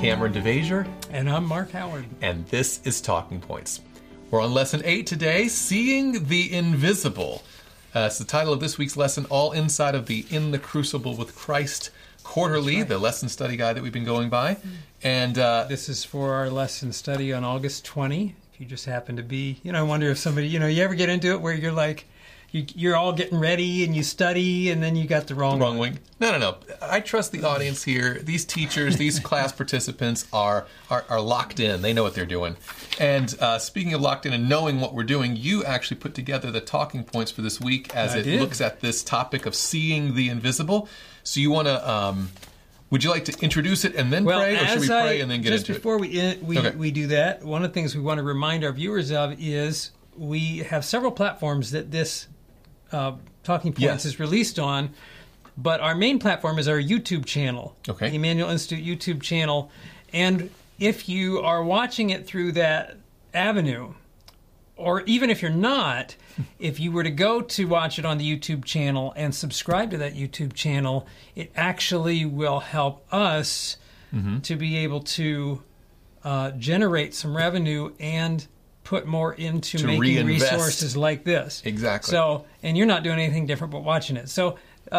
Cameron DeVasier. And I'm Mark Howard. And this is Talking Points. We're on Lesson 8 today, Seeing the Invisible. It's the title of this week's lesson, all inside of the In the Crucible with Christ Quarterly, the lesson study guide that we've been going by. And this is for our lesson study on August 20. If you just happen to be, I wonder if somebody, you ever get into it where you're like, you're all getting ready and you study and then you got the wrong wing. No. I trust the audience here. These teachers, these class participants are locked in. They know what they're doing. And speaking of locked in and knowing what we're doing, you actually put together the talking points for this week as it looks at this topic of seeing the invisible. So you want to, would you like to introduce it and then pray, or should we pray and then get into it? Just before we do that, one of the things we want to remind our viewers of is we have several platforms that this Talking Points is released on, but our main platform is our YouTube channel, the Emmanuel Institute YouTube channel. And if you are watching it through that avenue, or even if you're not, if you were to go to watch it on the YouTube channel and subscribe to that YouTube channel, it actually will help us to be able to generate some revenue and put more into making reinvest. Resources like this. Exactly. So, and you're not doing anything different but watching it. So,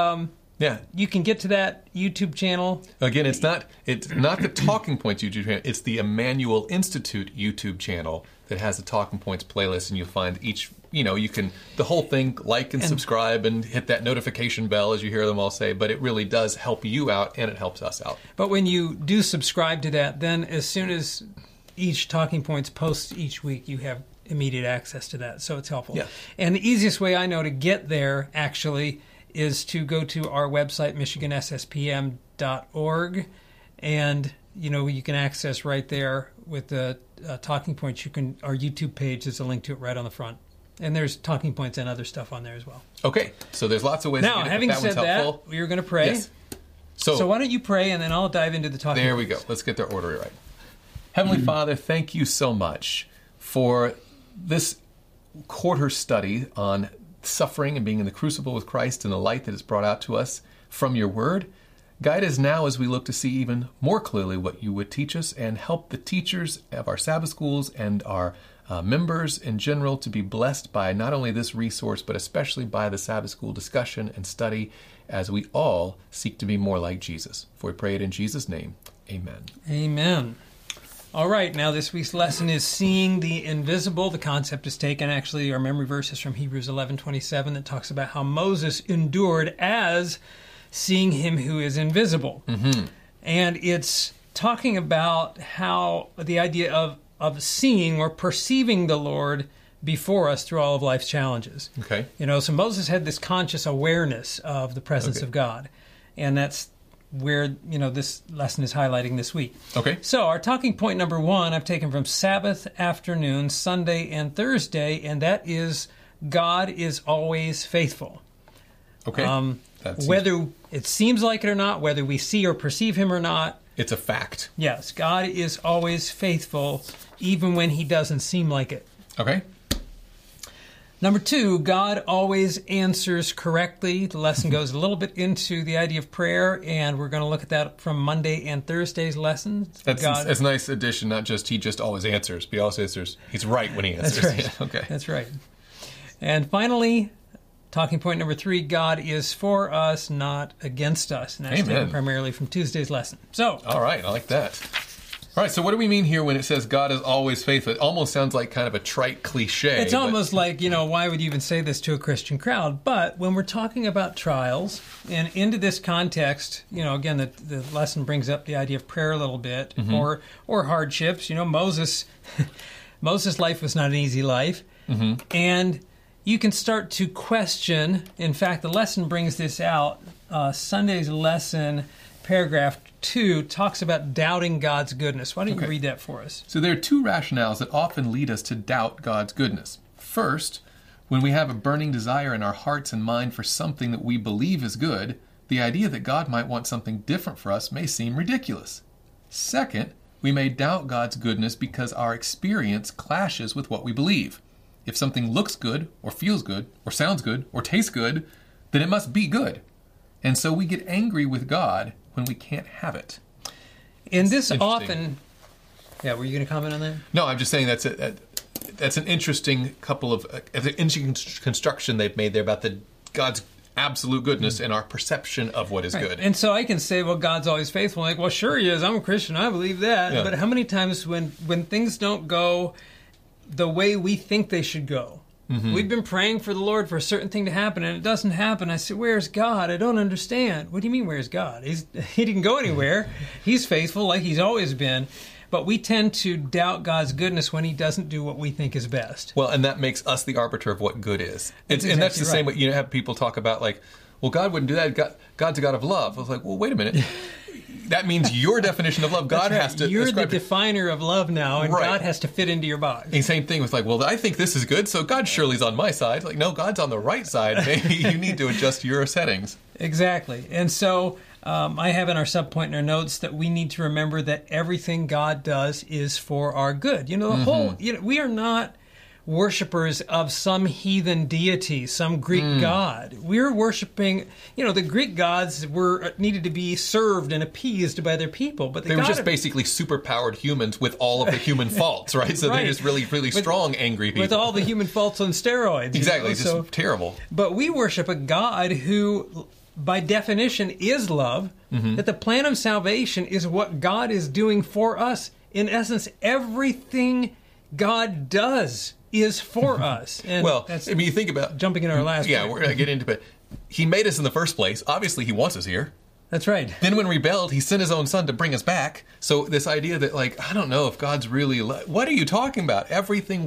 you can get to that YouTube channel. Again, it's not the Talking Points YouTube channel. It's the Emmanuel Institute YouTube channel that has the Talking Points playlist, and you'll find each. You can the whole thing, like and subscribe and hit that notification bell as you hear them all say. But it really does help you out, and it helps us out. But when you do subscribe to that, then as soon as each Talking Points posts each week, you have immediate access to that, so it's helpful. Yeah. And the easiest way I know to get there, actually, is to go to our website, michigansspm.org, and you can access right there with the Talking Points. Our YouTube page is a link to it right on the front, and there's Talking Points and other stuff on there as well. Okay, so there's lots of ways. Now, to get it. having said that, we're going to pray. Yes. So why don't you pray, and then I'll dive into the Talking Points. There we go. Let's get their order right. Heavenly Father, thank you so much for this quarter study on suffering and being in the crucible with Christ and the light that is brought out to us from your word. Guide us now as we look to see even more clearly what you would teach us, and help the teachers of our Sabbath schools and our members in general to be blessed by not only this resource, but especially by the Sabbath school discussion and study as we all seek to be more like Jesus. For we pray it in Jesus' name. Amen. Amen. All right, now this week's lesson is Seeing the Invisible. The concept is taken, actually, our memory verse is from Hebrews 11:27 that talks about how Moses endured as seeing him who is invisible. And it's talking about how the idea of seeing or perceiving the Lord before us through all of life's challenges. Okay. So Moses had this conscious awareness of the presence of God, and that's where, this lesson is highlighting this week. Okay. So our talking point number 1, I've taken from Sabbath afternoon, Sunday and Thursday, and that is God is always faithful. Okay. Whether it seems like it or not, whether we see or perceive him or not. It's a fact. Yes, God is always faithful, even when he doesn't seem like it. Okay. Number 2, God always answers correctly. The lesson goes a little bit into the idea of prayer, and we're going to look at that from Monday and Thursday's lessons. That's a nice addition, not just he just always answers, but he also answers, he's right when he answers. That's right. Okay. That's right. And finally, talking point number 3, God is for us, not against us. And that's taken primarily from Tuesday's lesson. So, all right, I like that. All right, so what do we mean here when it says God is always faithful? It almost sounds like kind of a trite cliche. It's almost like, why would you even say this to a Christian crowd? But when we're talking about trials, and into this context, again, the lesson brings up the idea of prayer a little bit, or hardships. Moses' life was not an easy life. And you can start to question. In fact, the lesson brings this out. Sunday's lesson, paragraph 2, talks about doubting God's goodness. Why don't you read that for us? So there are 2 rationales that often lead us to doubt God's goodness. First, when we have a burning desire in our hearts and mind for something that we believe is good, the idea that God might want something different for us may seem ridiculous. Second, we may doubt God's goodness because our experience clashes with what we believe. If something looks good, or feels good, or sounds good, or tastes good, then it must be good. And so we get angry with God when we can't have it. And this often... Yeah, were you going to comment on that? No, I'm just saying that's an interesting couple of... an interesting construction they've made there about God's absolute goodness and our perception of what is good. And so I can say, well, God's always faithful. Like, well, sure he is. I'm a Christian. I believe that. Yeah. But how many times when things don't go the way we think they should go, we've been praying for the Lord for a certain thing to happen, and it doesn't happen. I say, where's God? I don't understand. What do you mean, where's God? He didn't go anywhere. He's faithful like he's always been. But we tend to doubt God's goodness when he doesn't do what we think is best. Well, and that makes us the arbiter of what good is. And that's the same way, you have people talk about like, well, God wouldn't do that. God's a God of love. I was like, well, wait a minute. That means your definition of love. God has to... You're the definer of love now, and God has to fit into your box. And same thing with like, well, I think this is good, so God surely's on my side. Like, no, God's on the right side. Maybe you need to adjust your settings. Exactly. And so... I have in our subpoint in our notes that we need to remember that everything God does is for our good. The whole, we are not worshipers of some heathen deity, some Greek god. We're worshiping, the Greek gods needed to be served and appeased by their people. But they were just basically superpowered humans with all of the human faults, right? So they're just really, really strong, angry people. With all the human faults on steroids. Exactly, just terrible. But we worship a God who... by definition, is love, that the plan of salvation is what God is doing for us. In essence, everything God does is for us. And you think about... jumping into our last point. We're going to get into it. He made us in the first place. Obviously, he wants us here. That's right. Then when we rebelled, he sent his own son to bring us back. So this idea that, like, I don't know if God's really... what are you talking about? Everything,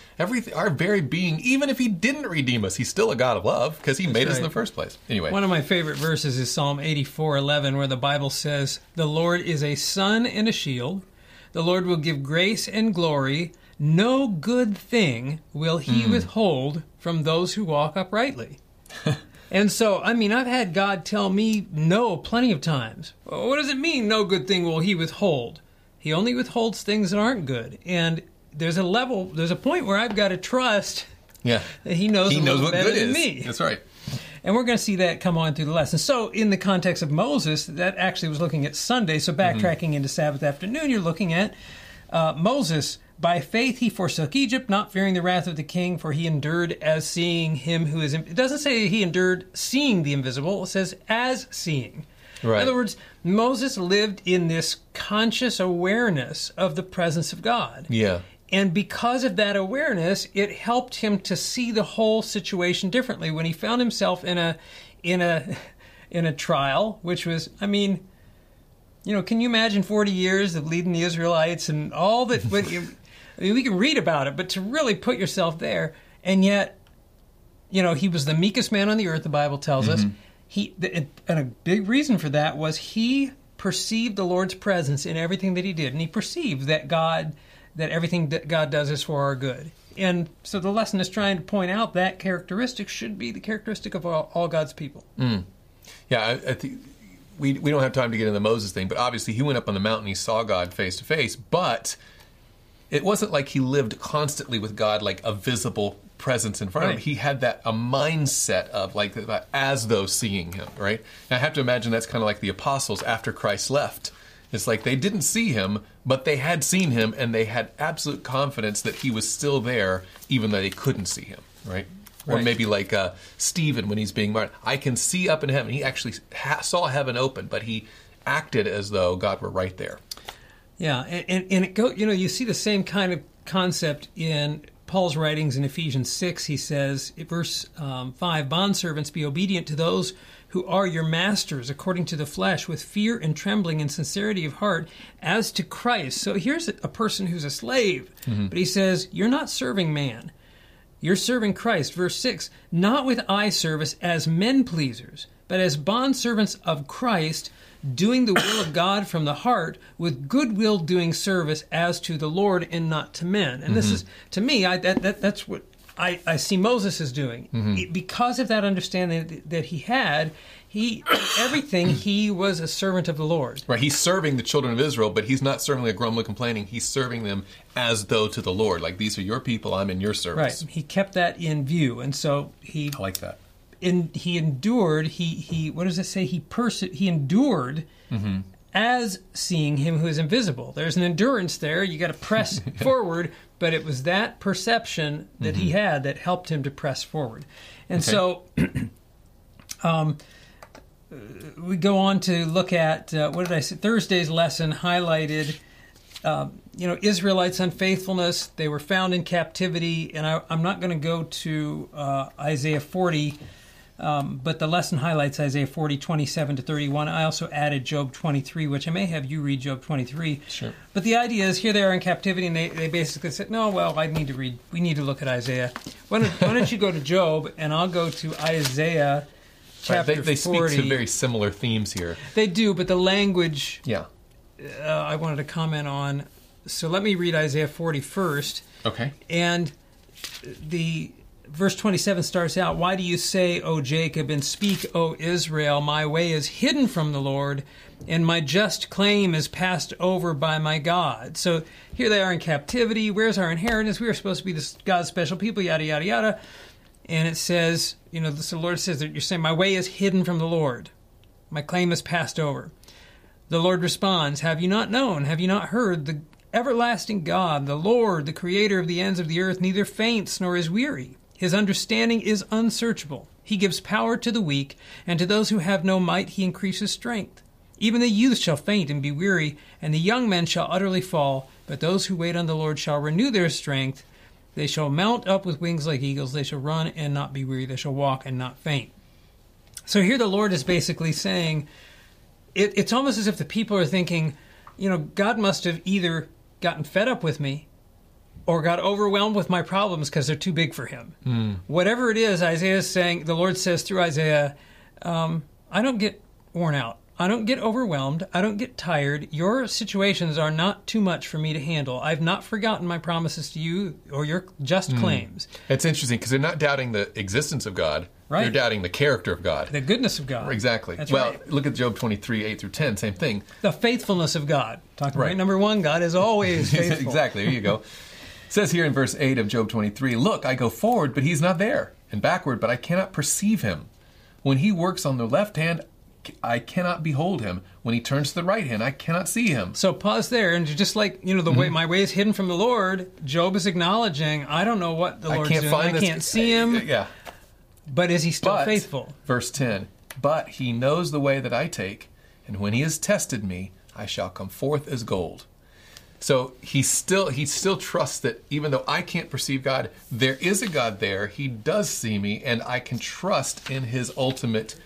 our very being, even if he didn't redeem us, he's still a God of love because he made us in the first place. Anyway. One of my favorite verses is Psalm 84:11, where the Bible says, "The Lord is a sun and a shield. The Lord will give grace and glory. No good thing will he withhold from those who walk uprightly." And so, I've had God tell me no plenty of times. Well, what does it mean, no good thing will he withhold? He only withholds things that aren't good. And there's a point where I've got to trust that he knows what better good than me. That's right. And we're going to see that come on through the lesson. So in the context of Moses, that actually was looking at Sunday. So backtracking into Sabbath afternoon, you're looking at Moses. By faith he forsook Egypt, not fearing the wrath of the king, for he endured as seeing him who is... It doesn't say he endured seeing the invisible. It says as seeing. Right. In other words, Moses lived in this conscious awareness of the presence of God. Yeah. And because of that awareness, it helped him to see the whole situation differently. When he found himself in a trial, which was, can you imagine 40 years of leading the Israelites and all that? We can read about it, but to really put yourself there, and yet, he was the meekest man on the earth, the Bible tells us. And a big reason for that was he perceived the Lord's presence in everything that he did, and he perceived that everything that God does is for our good. And so the lesson is trying to point out that characteristic should be the characteristic of all God's people. Yeah, I think we don't have time to get into the Moses thing, but obviously he went up on the mountain, he saw God face to face, but it wasn't like he lived constantly with God like a visible presence in front of him. He had a mindset of like as though seeing him, right? And I have to imagine that's kind of like the apostles after Christ left. It's like they didn't see him, but they had seen him, and they had absolute confidence that he was still there, even though they couldn't see him, right? Or maybe like Stephen when he's being martyred. I can see up in heaven. He actually saw heaven open, but he acted as though God were right there. Yeah, and it you see the same kind of concept in Paul's writings in Ephesians 6. He says, verse 5, "Bondservants, be obedient to those who are your masters according to the flesh, with fear and trembling and sincerity of heart, as to Christ." So here's a person who's a slave, but he says, you're not serving man. You're serving Christ. Verse 6, "Not with eye service as men pleasers, but as bondservants of Christ, doing the will of God from the heart, with goodwill doing service as to the Lord and not to men." And this is, to me, that's what I see Moses is doing. Because of that understanding that he had, everything, he was a servant of the Lord. Right, he's serving the children of Israel, but he's not serving like grumbling, complaining. He's serving them as though to the Lord. Like, these are your people, I'm in your service. Right, he kept that in view, and so I like that. He endured. He what does it say? He endured as seeing him who is invisible. There's an endurance there. You got to press forward, but it was that perception that he had that helped him to press forward. And so we go on to look at, what did I say? Thursday's lesson highlighted, Israelites' unfaithfulness. They were found in captivity, and I'm not going to go to Isaiah 40, but the lesson highlights Isaiah 40, 27 to 31. I also added Job 23, which I may have you read Job 23. Sure. But the idea is, here they are in captivity, and they basically said, no, well, we need to look at Isaiah. Why don't you go to Job, and I'll go to Isaiah chapter 40. They speak to very similar themes here. They do, but the language I wanted to comment on. So let me read Isaiah 40 first. Okay. And the verse 27 starts out, "Why do you say, O Jacob, and speak, O Israel, my way is hidden from the Lord, and my just claim is passed over by my God." So here they are in captivity. Where's our inheritance? We are supposed to be God's special people, yada, yada, yada. And it says, the Lord says that you're saying, my way is hidden from the Lord. My claim is passed over. The Lord responds, "Have you not known? Have you not heard? The everlasting God, the Lord, the creator of the ends of the earth, neither faints nor is weary. His understanding is unsearchable. He gives power to the weak, and to those who have no might he increases strength. Even the youth shall faint and be weary, and the young men shall utterly fall. But those who wait on the Lord shall renew their strength. They shall mount up with wings like eagles. They shall run and not be weary. They shall walk and not faint." So here the Lord is basically saying, it's almost as if the people are thinking, God must have either gotten fed up with me or got overwhelmed with my problems because they're too big for him. Whatever it is, Isaiah is saying, the Lord says through Isaiah, I don't get worn out. I don't get overwhelmed. I don't get tired. Your situations are not too much for me to handle. I've not forgotten my promises to you or your just claims. It's interesting because they're not doubting the existence of God. Right. They're doubting the character of God. The goodness of God. Exactly. That's well, right. Look at Job 23, 8 through 10, same thing. The faithfulness of God. Talking Right. right. Number one, God is always faithful. Exactly. There you go. It says here in verse 8 of Job 23, "Look, I go forward, but he's not there, and backward, but I cannot perceive him. When he works on the left hand, I cannot behold him. When he turns to the right hand, I cannot see him." So pause there, and just like, the way my way is hidden from the Lord, Job is acknowledging, I don't know what the Lord's doing. I can't see him. Yeah. But is he still faithful? Verse 10, "But he knows the way that I take, and when he has tested me, I shall come forth as gold." So he still trusts that even though I can't perceive God, there is a God there. He does see me, and I can trust in his ultimate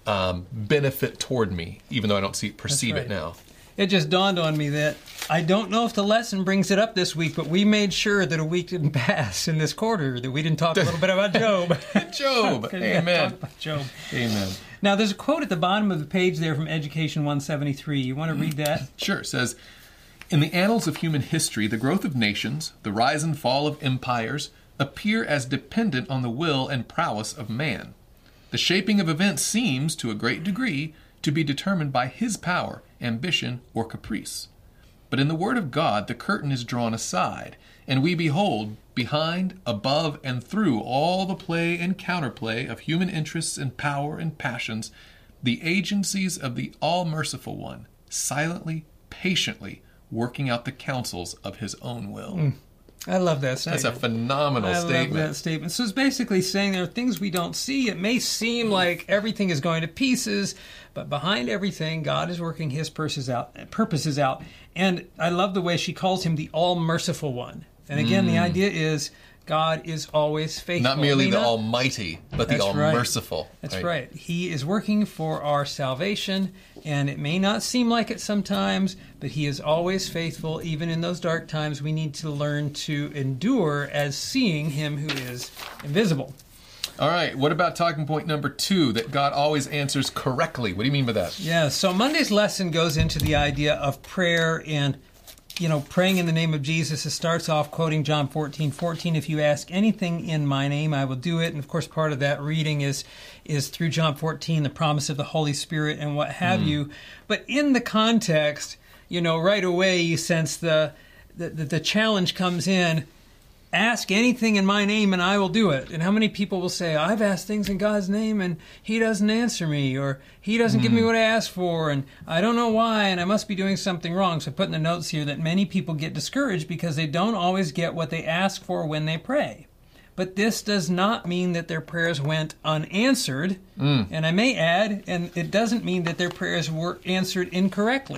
benefit toward me, even though I don't perceive it now. It just dawned on me that I don't know if the lesson brings it up this week, but we made sure that a week didn't pass in this quarter that we didn't talk a little bit about Job. Job. Amen. Talk about Job. Amen. Now, there's a quote at the bottom of the page there from Education 173. You want to read that? Sure. It says, "In the annals of human history, the growth of nations, the rise and fall of empires, appear as dependent on the will and prowess of man. The shaping of events seems, to a great degree, to be determined by his power, ambition, or caprice. But in the Word of God the curtain is drawn aside, and we behold, behind, above, and through all the play and counterplay of human interests and power and passions, the agencies of the all-merciful One, silently, patiently, working out the counsels of his own will." I love that statement. That's a phenomenal statement. I love that statement. So it's basically saying there are things we don't see. It may seem like everything is going to pieces, but behind everything, God is working his purposes out. And I love the way she calls him the all-merciful one. And again, the idea is God is always faithful. Not merely the Almighty, but the all-merciful. That's right. He is working for our salvation, and it may not seem like it sometimes, but he is always faithful. Even in those dark times, we need to learn to endure as seeing him who is invisible. All right. What about talking point number 2, that God always answers correctly? What do you mean by that? Yeah, so Monday's lesson goes into the idea of prayer and praying in the name of Jesus. It starts off quoting John 14:14. "If you ask anything in my name, I will do it." And of course, part of that reading is through John 14, the promise of the Holy Spirit and what have you. But in the context, right away you sense the challenge comes in. ask anything in my name and I will do it. And how many people will say, I've asked things in God's name and he doesn't answer me, or he doesn't give me what I asked for, and I don't know why, and I must be doing something wrong. So I put in the notes here that many people get discouraged because they don't always get what they ask for when they pray. But this does not mean that their prayers went unanswered. And I may add, and it doesn't mean that their prayers were answered incorrectly.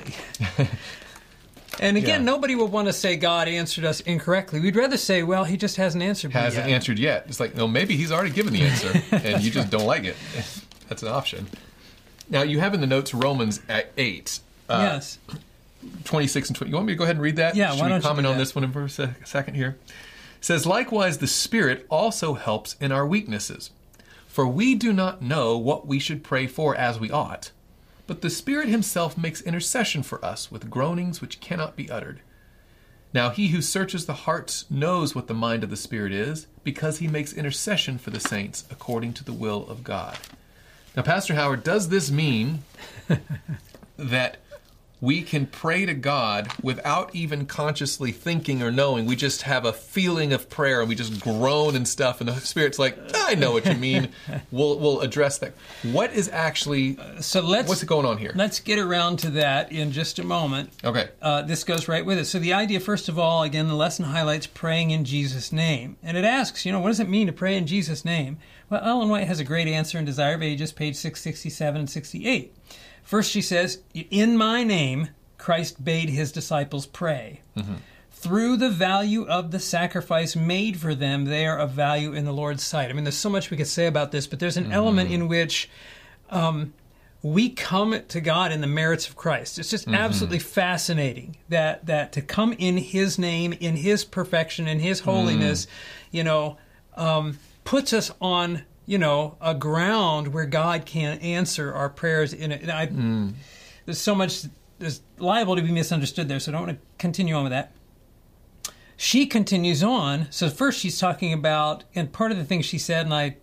And again, nobody will want to say God answered us incorrectly. We'd rather say, well, he just hasn't answered me Hasn't answered yet. It's like, no, maybe he's already given the answer, and you just don't like it. That's an option. Now, you have in the notes Romans at 8. Yes. 26 and 20. You want me to go ahead and read that? Yeah, Should why don't we comment you do on that? this one for a second here? It says, likewise, the Spirit also helps in our weaknesses. For we do not know what we should pray for as we ought, but the Spirit himself makes intercession for us with groanings which cannot be uttered. Now he who searches the hearts knows what the mind of the Spirit is, because he makes intercession for the saints according to the will of God. Now, Pastor Howard, does this mean that we can pray to God without even consciously thinking or knowing? We just have a feeling of prayer and we just groan and stuff, and the Spirit's like, I know what you mean. We'll address that. What is actually, what's going on here? Let's get around to that in just a moment. Okay. This goes right with it. So the idea, first of all, again, the lesson highlights praying in Jesus' name. And it asks, what does it mean to pray in Jesus' name? Well, Ellen White has a great answer in Desire of Ages, page 667 and 68. First, she says, in my name, Christ bade his disciples pray. Mm-hmm. Through the value of the sacrifice made for them, they are of value in the Lord's sight. I mean, there's so much we could say about this, but there's an element in which we come to God in the merits of Christ. It's just absolutely fascinating that to come in his name, in his perfection, in his holiness, puts us on a ground where God can answer our prayers in it. There's so much, there's liable to be misunderstood there, so I don't want to continue on with that. She continues on. So first she's talking about, and part of the things she said, and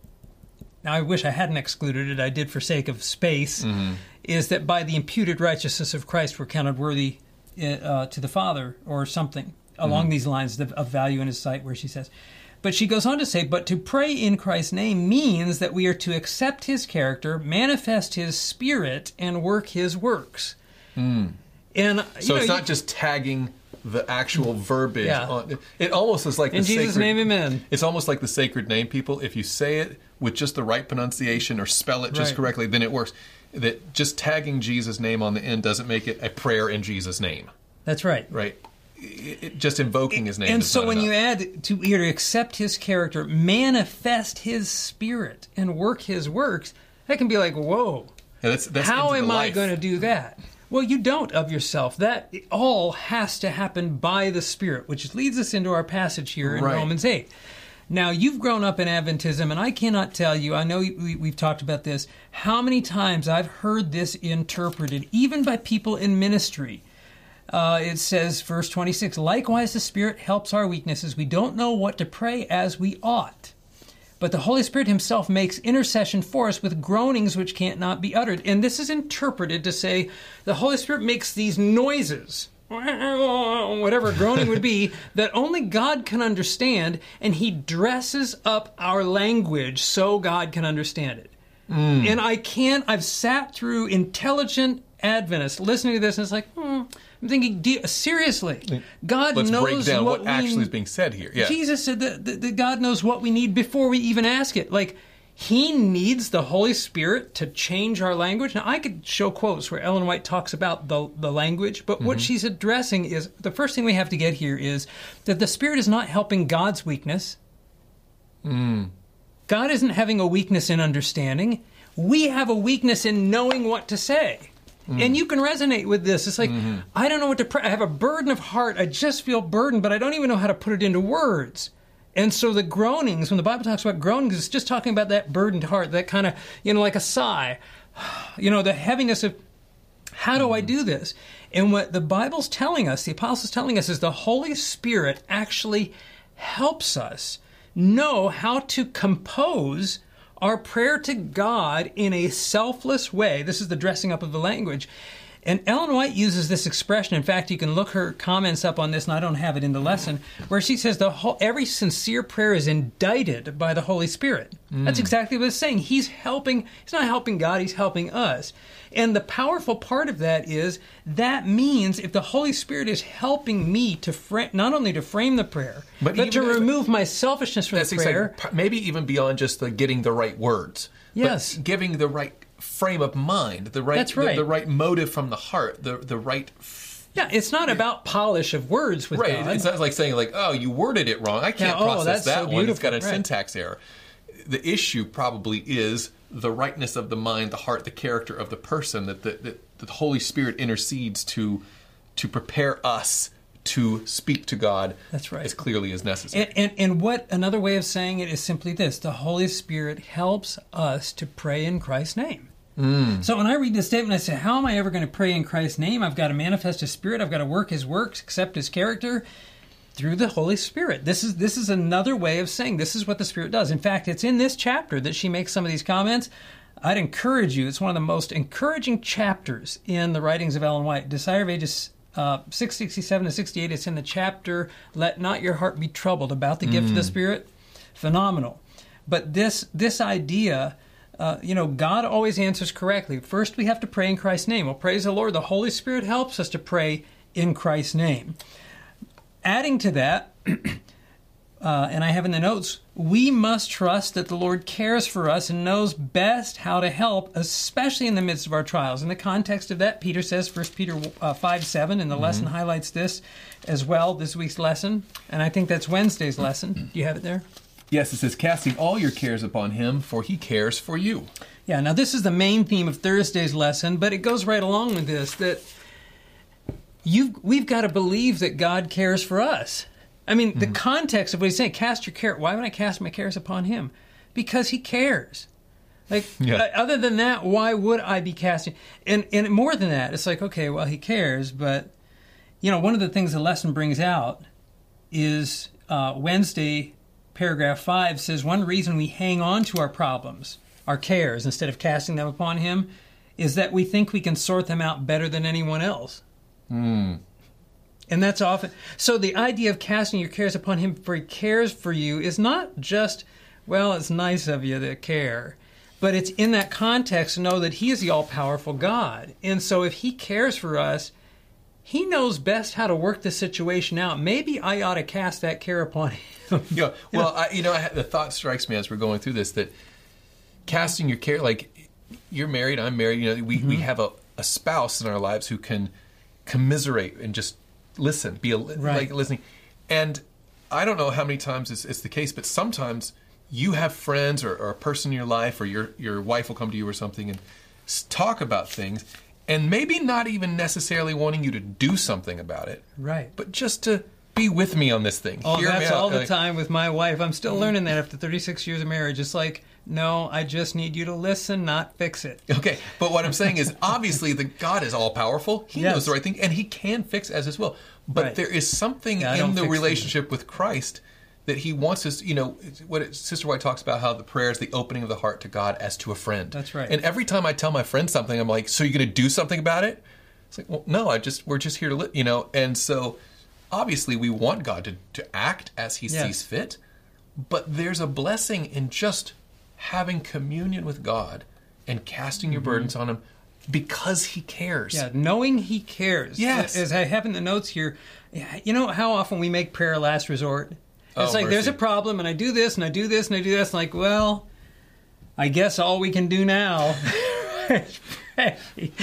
I wish I hadn't excluded it, I did for sake of space, is that by the imputed righteousness of Christ we're counted worthy to the Father, or something along these lines of value in his sight, where she says. But she goes on to say, but to pray in Christ's name means that we are to accept his character, manifest his spirit, and work his works. And so it's not just tagging the actual verbiage on it. Almost is like in Jesus' name, amen. It's almost like the sacred name, people. If you say it with just the right pronunciation or spell it just correctly, then it works. That just tagging Jesus' name on the end doesn't make it a prayer in Jesus' name. That's right. Right. Just invoking his name. And so when you add to here to accept his character, manifest his spirit, and work his works, that can be like, whoa. Yeah, that's how am I going to do that? Well, you don't of yourself. That all has to happen by the Spirit, which leads us into our passage here in Romans 8. Now, you've grown up in Adventism, and I cannot tell you, I know we've talked about this, how many times I've heard this interpreted, even by people in ministry. It says, verse 26, likewise the Spirit helps our weaknesses. We don't know what to pray as we ought. But the Holy Spirit himself makes intercession for us with groanings which can't not be uttered. And this is interpreted to say the Holy Spirit makes these noises, whatever groaning would be, that only God can understand, and he dresses up our language so God can understand it. And I've sat through intelligent Adventists listening to this, and it's like, I'm thinking, seriously, God knows break down what actually is being said here. Yeah. Jesus said that God knows what we need before we even ask it. Like, he needs the Holy Spirit to change our language. Now, I could show quotes where Ellen White talks about the language, but what she's addressing is, the first thing we have to get here is that the Spirit is not helping God's weakness. God isn't having a weakness in understanding. We have a weakness in knowing what to say. And you can resonate with this. It's like, I don't know what to pray. I have a burden of heart. I just feel burdened, but I don't even know how to put it into words. And so the groanings, when the Bible talks about groanings, it's just talking about that burdened heart, that kind of, like a sigh. The heaviness of, how do I do this? And what the Bible's telling us, the Apostle's telling us, is the Holy Spirit actually helps us know how to compose our prayer to God in a selfless way. This is the dressing up of the language. And Ellen White uses this expression. In fact, you can look her comments up on this, and I don't have it in the lesson, where she says every sincere prayer is indicted by the Holy Spirit. That's exactly what it's saying. He's not helping God, he's helping us. And the powerful part of that is that means if the Holy Spirit is helping me to not only to frame the prayer, but to remove my selfishness from the prayer. Maybe even beyond just the getting the right words. Yes. But giving the right frame of mind, the right, That's right. the right motive from the heart, the right... Yeah, it's not about polish of words with right. God. It's not like saying, like, oh, you worded it wrong. I can't process that one. It's got a syntax error. The issue probably is the rightness of the mind, the heart, the character of the person, that the Holy Spirit intercedes to prepare us to speak to God. That's right. As clearly as necessary. And what another way of saying it is simply this: the Holy Spirit helps us to pray in Christ's name. So when I read this statement, I say, how am I ever going to pray in Christ's name? I've got to manifest His Spirit. I've got to work His works, accept His character through the Holy Spirit. This is another way of saying this is what the Spirit does. In fact, it's in this chapter that she makes some of these comments. I'd encourage you. It's one of the most encouraging chapters in the writings of Ellen White. Desire of Ages 667 to 68. It's in the chapter, Let Not Your Heart Be Troubled, about the gift of the Spirit. Phenomenal. But this idea... God always answers correctly. First, we have to pray in Christ's name. Well, praise the Lord, the Holy Spirit helps us to pray in Christ's name. Adding to that, and I have in the notes, we must trust that the Lord cares for us and knows best how to help, especially in the midst of our trials. In the context of that, Peter says, 1 Peter 5:7, and the lesson highlights this as well, this week's lesson. And I think that's Wednesday's lesson. Do you have it there? Yes, it says, casting all your cares upon Him, for He cares for you. Yeah, now this is the main theme of Thursday's lesson, but it goes right along with this, that we've got to believe that God cares for us. I mean, the context of what he's saying, cast your care. Why would I cast my cares upon Him? Because He cares. Other than that, why would I be casting? And more than that, it's like, okay, well, He cares, but, one of the things the lesson brings out is Wednesday... Paragraph 5 says, one reason we hang on to our problems, our cares, instead of casting them upon Him, is that we think we can sort them out better than anyone else. And that's often... So the idea of casting your cares upon Him, for He cares for you, is not just, well, it's nice of you to care, but it's in that context to know that He is the all-powerful God. And so if He cares for us, He knows best how to work the situation out. Maybe I ought to cast that care upon Him. Yeah. Well, the thought strikes me as we're going through this that casting your care, like you're married, I'm married. We have a spouse in our lives who can commiserate and just listen, like listening. And I don't know how many times it's the case, but sometimes you have friends or a person in your life, or your wife will come to you or something and talk about things. And maybe not even necessarily wanting you to do something about it. Right. But just to be with me on this thing. Oh, that's all the time with my wife. I'm still learning that after 36 years of marriage. It's like, no, I just need you to listen, not fix it. Okay. But what I'm saying is, obviously, God is all-powerful. He knows the right thing, and He can fix as His will. But there is something in the relationship with Christ that He wants us, what Sister White talks about, how the prayer is the opening of the heart to God as to a friend. That's right. And every time I tell my friend something, I'm like, so you're going to do something about it? It's like, well, no, we're just here to and so obviously we want God to act as He sees fit, but there's a blessing in just having communion with God and casting your burdens on Him because He cares. Yeah, knowing He cares. Yes. As I have in the notes here, how often we make prayer last resort? It's like, there's a problem, and I do this, and I do this, and I do this. Like, well, I guess all we can do now is pray.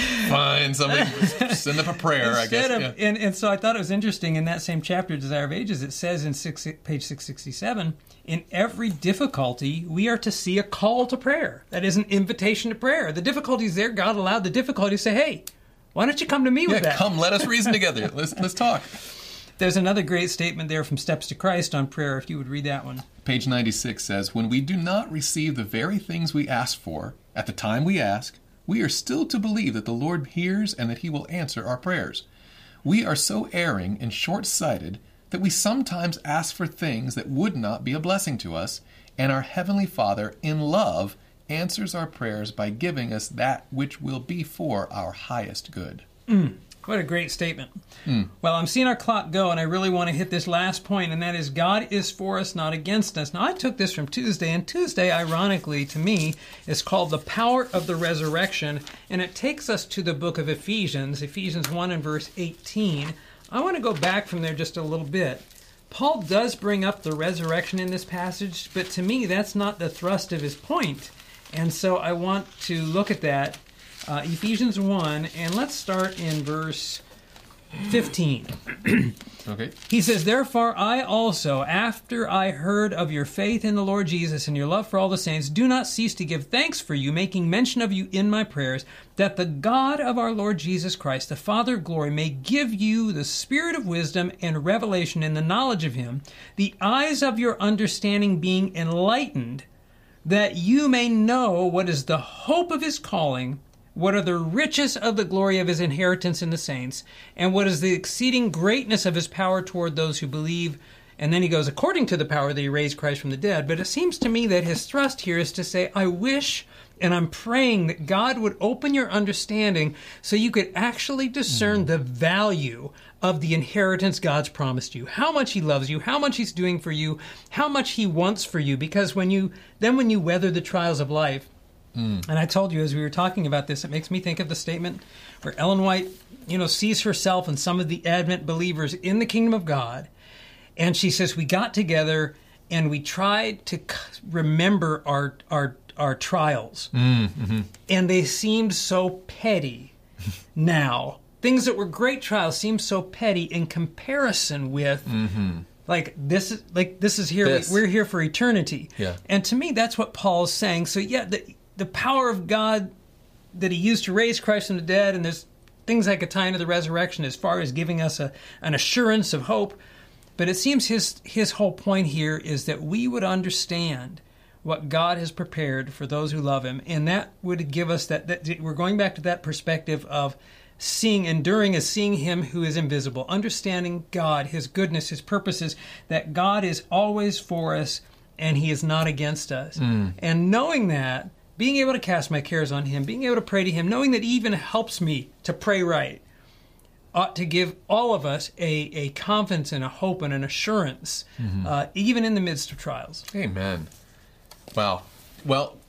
Fine, somebody send up a prayer, I guess. And so I thought it was interesting, in that same chapter, Desire of Ages, it says in page 667, in every difficulty, we are to see a call to prayer. That is an invitation to prayer. The difficulty is there. God allowed the difficulty to say, hey, why don't you come to me with that? Come, let us reason together. Let's talk. There's another great statement there from Steps to Christ on prayer, if you would read that one. Page 96 says, when we do not receive the very things we ask for at the time we ask, we are still to believe that the Lord hears and that He will answer our prayers. We are so erring and short-sighted that we sometimes ask for things that would not be a blessing to us, and our Heavenly Father, in love, answers our prayers by giving us that which will be for our highest good. What a great statement. Well, I'm seeing our clock go, and I really want to hit this last point, and that is God is for us, not against us. Now, I took this from Tuesday, and Tuesday, ironically, to me, is called The Power of the Resurrection, and it takes us to the book of Ephesians 1 and verse 18. I want to go back from there just a little bit. Paul does bring up the resurrection in this passage, but to me, that's not the thrust of his point. And so I want to look at that. Ephesians 1, and let's start in verse 15. Okay. He says, "Therefore I also, after I heard of your faith in the Lord Jesus and your love for all the saints, do not cease to give thanks for you, making mention of you in my prayers, that the God of our Lord Jesus Christ, the Father of glory, may give you the spirit of wisdom and revelation in the knowledge of him, the eyes of your understanding being enlightened, that you may know what is the hope of his calling, what are the riches of the glory of his inheritance in the saints, and what is the exceeding greatness of his power toward those who believe." And then he goes, "according to the power that he raised Christ from the dead." But it seems to me that his thrust here is to say, I wish and I'm praying that God would open your understanding so you could actually discern the value of the inheritance God's promised you, how much he loves you, how much he's doing for you, how much he wants for you. Because when you weather the trials of life, and I told you as we were talking about this, it makes me think of the statement where Ellen White, sees herself and some of the Advent believers in the kingdom of God. And she says, we got together and we tried to remember our trials. Mm-hmm. And they seemed so petty now. Things that were great trials seem so petty in comparison with this is here. We're here for eternity. Yeah. And to me, that's what Paul's saying. So yeah, the power of God that he used to raise Christ from the dead, and there's things I could tie into the resurrection as far as giving us an assurance of hope. But it seems his whole point here is that we would understand what God has prepared for those who love him. And that would give us that we're going back to that perspective of enduring as seeing him who is invisible, understanding God, his goodness, his purposes, that God is always for us and he is not against us. And knowing that, being able to cast my cares on him, being able to pray to him, knowing that he even helps me to pray right, ought to give all of us a confidence and a hope and an assurance, even in the midst of trials. Amen. Wow. Well,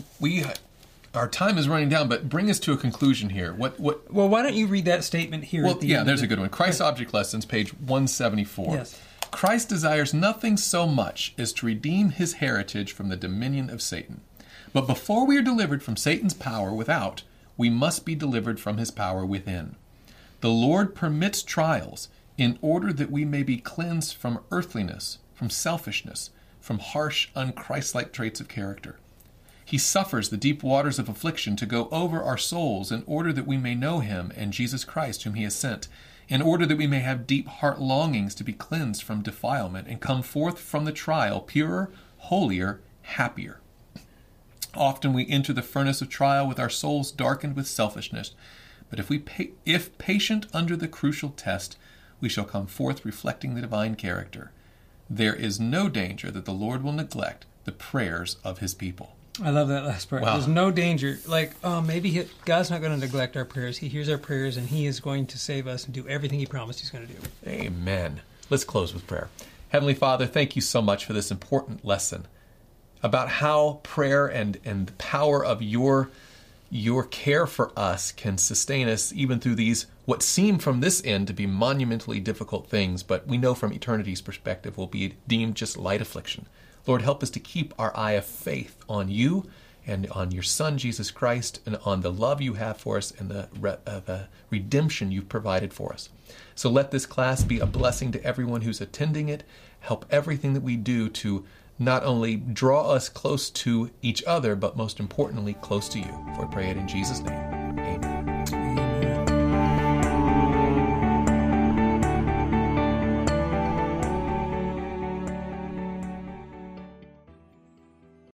our time is running down, but bring us to a conclusion here. Well, why don't you read that statement here? Well, there's a good one. Christ's Object Lessons, page 174. Yes. Christ desires nothing so much as to redeem his heritage from the dominion of Satan. But before we are delivered from Satan's power without, we must be delivered from his power within. The Lord permits trials in order that we may be cleansed from earthliness, from selfishness, from harsh, unchristlike traits of character. He suffers the deep waters of affliction to go over our souls in order that we may know him and Jesus Christ whom he has sent, in order that we may have deep heart longings to be cleansed from defilement and come forth from the trial purer, holier, happier. Often we enter the furnace of trial with our souls darkened with selfishness, but if patient under the crucial test, we shall come forth reflecting the divine character. There is no danger that the Lord will neglect the prayers of his people. I love that last part. Wow. There's no danger. Maybe God's not going to neglect our prayers. He hears our prayers, and he is going to save us and do everything he promised he's going to do. Amen. Let's close with prayer. Heavenly Father, thank you so much for this important lesson about how prayer and the power of your care for us can sustain us even through these, what seem from this end to be monumentally difficult things, but we know from eternity's perspective will be deemed just light affliction. Lord, help us to keep our eye of faith on you and on your Son, Jesus Christ, and on the love you have for us and the redemption you've provided for us. So let this class be a blessing to everyone who's attending it. Help everything that we do to not only draw us close to each other, but most importantly, close to you. For I pray it in Jesus' name.